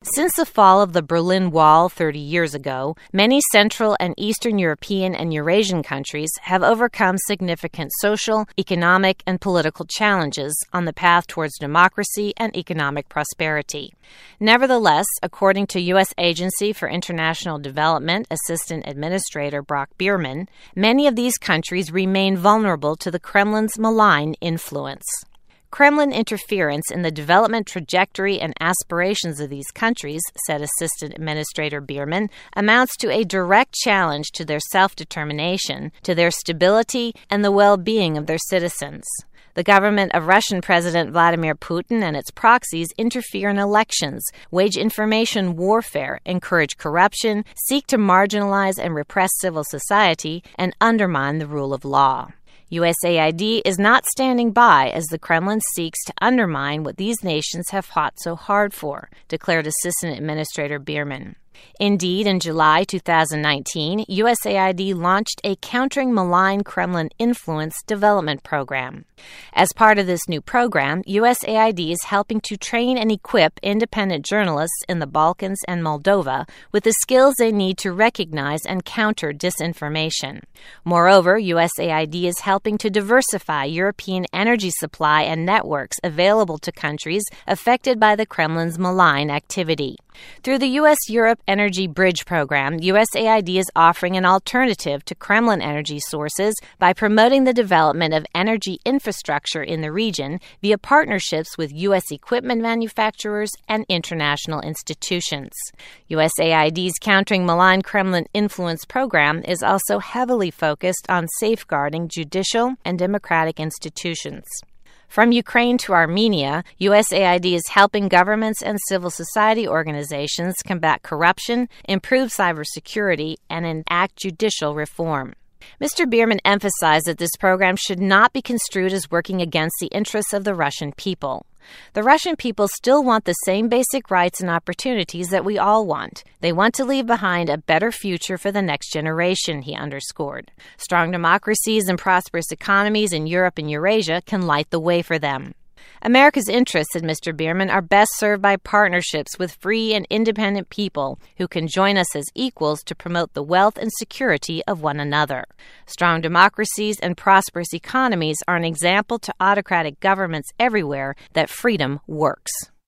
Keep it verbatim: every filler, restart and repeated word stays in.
Since the fall of the Berlin Wall thirty years ago, many Central and Eastern European and Eurasian countries have overcome significant social, economic, and political challenges on the path towards democracy and economic prosperity. Nevertheless, according to U S Agency for International Development Assistant Administrator Brock Bierman, many of these countries remain vulnerable to the Kremlin's malign influence. Kremlin interference in the development trajectory and aspirations of these countries, said Assistant Administrator Bierman, amounts to a direct challenge to their self-determination, to their stability, and the well-being of their citizens. The government of Russian President Vladimir Putin and its proxies interfere in elections, wage information warfare, encourage corruption, seek to marginalize and repress civil society, and undermine the rule of law. U S A I D is not standing by as the Kremlin seeks to undermine what these nations have fought so hard for, declared Assistant Administrator Bierman. Indeed, in July two thousand nineteen, U S A I D launched a Countering Malign Kremlin Influence development program. As part of this new program, U S A I D is helping to train and equip independent journalists in the Balkans and Moldova with the skills they need to recognize and counter disinformation. Moreover, U S A I D is helping to diversify European energy supply and networks available to countries affected by the Kremlin's malign activity. Through the U S-Europe Energy Bridge Program, U S A I D is offering an alternative to Kremlin energy sources by promoting the development of energy infrastructure in the region via partnerships with U S equipment manufacturers and international institutions. U S A I D's Countering Malign Kremlin Influence program is also heavily focused on safeguarding judicial and democratic institutions. From Ukraine to Armenia, U S A I D is helping governments and civil society organizations combat corruption, improve cybersecurity, and enact judicial reform. Mister Bierman emphasized that this program should not be construed as working against the interests of the Russian people. The Russian people still want the same basic rights and opportunities that we all want. They want to leave behind a better future for the next generation, he underscored. Strong democracies and prosperous economies in Europe and Eurasia can light the way for them. America's interests, said Mister Bierman, are best served by partnerships with free and independent people who can join us as equals to promote the wealth and security of one another. Strong democracies and prosperous economies are an example to autocratic governments everywhere that freedom works.